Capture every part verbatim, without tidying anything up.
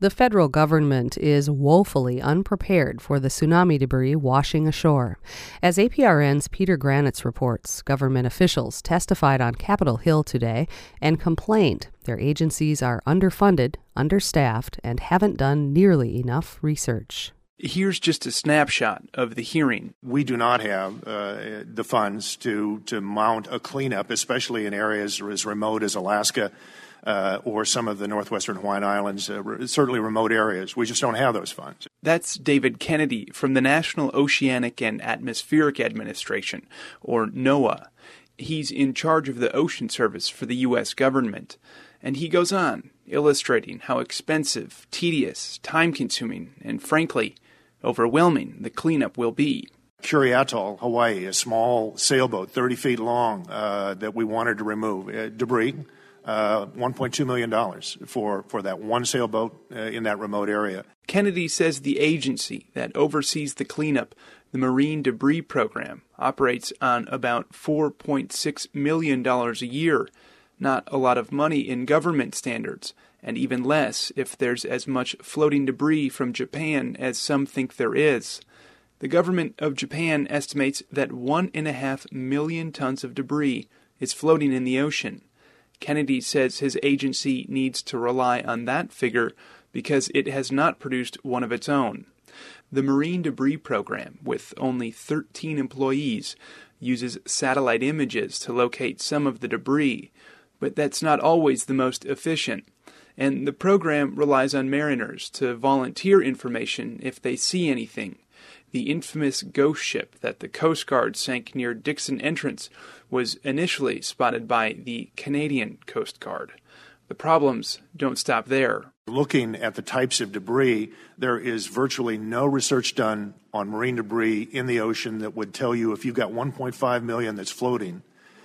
The federal government is woefully unprepared for the tsunami debris washing ashore. As A P R N's Peter Granitz reports, government officials testified on Capitol Hill today and complained their agencies are underfunded, understaffed, and haven't done nearly enough research. Here's just a snapshot of the hearing. We do not have uh, the funds to, to mount a cleanup, especially in areas as remote as Alaska uh, or some of the northwestern Hawaiian Islands, uh, re- certainly remote areas. We just don't have those funds. That's David Kennedy from the National Oceanic and Atmospheric Administration, or NOAA. He's in charge of the Ocean Service for the U S government. And he goes on, illustrating how expensive, tedious, time-consuming, and frankly, overwhelming the cleanup will be. Curie Atoll, Hawaii, a small sailboat, thirty feet long, uh, that we wanted to remove. Uh, debris, uh, one point two million dollars for, for that one sailboat uh, in that remote area. Kennedy says the agency that oversees the cleanup, the Marine Debris Program, operates on about four point six million dollars a year. Not a lot of money in government standards, and even less if there's as much floating debris from Japan as some think there is. The government of Japan estimates that one and a half million tons of debris is floating in the ocean. Kennedy says his agency needs to rely on that figure because it has not produced one of its own. The Marine Debris Program, with only thirteen employees, uses satellite images to locate some of the debris, but that's not always the most efficient. And the program relies on mariners to volunteer information if they see anything. The infamous ghost ship that the Coast Guard sank near Dixon Entrance was initially spotted by the Canadian Coast Guard. The problems don't stop there. Looking at the types of debris, there is virtually no research done on marine debris in the ocean that would tell you if you've got one point five million that's floating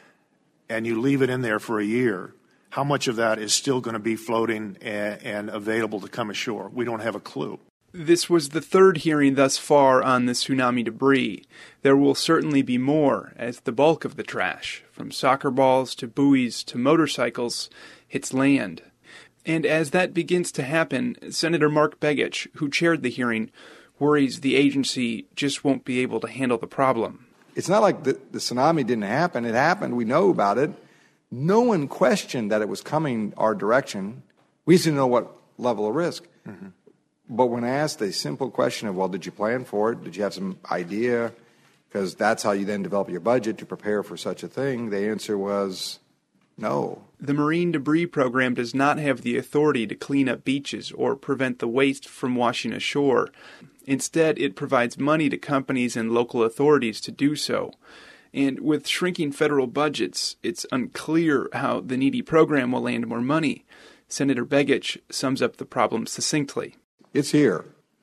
and you leave it in there for a year, how much of that is still going to be floating and, and available to come ashore? We don't have a clue. This was the third hearing thus far on the tsunami debris. There will certainly be more as the bulk of the trash, from soccer balls to buoys to motorcycles, hits land. And as that begins to happen, Senator Mark Begich, who chaired the hearing, worries the agency just won't be able to handle the problem. It's not like the, the tsunami didn't happen. It happened. We know about it. No one questioned that it was coming our direction. We just didn't know what level of risk. Mm-hmm. But when asked a simple question of, well, did you plan for it? Did you have some idea? Because that's how you then develop your budget to prepare for such a thing. The answer was no. The Marine Debris Program does not have the authority to clean up beaches or prevent the waste from washing ashore. Instead, it provides money to companies and local authorities to do so. And with shrinking federal budgets, it's unclear how the needy program will land more money. Senator Begich sums up the problem succinctly. It's here.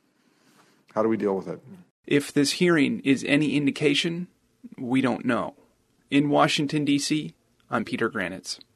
How do we deal with it? If this hearing is any indication, we don't know. In Washington, D C, I'm Peter Granitz.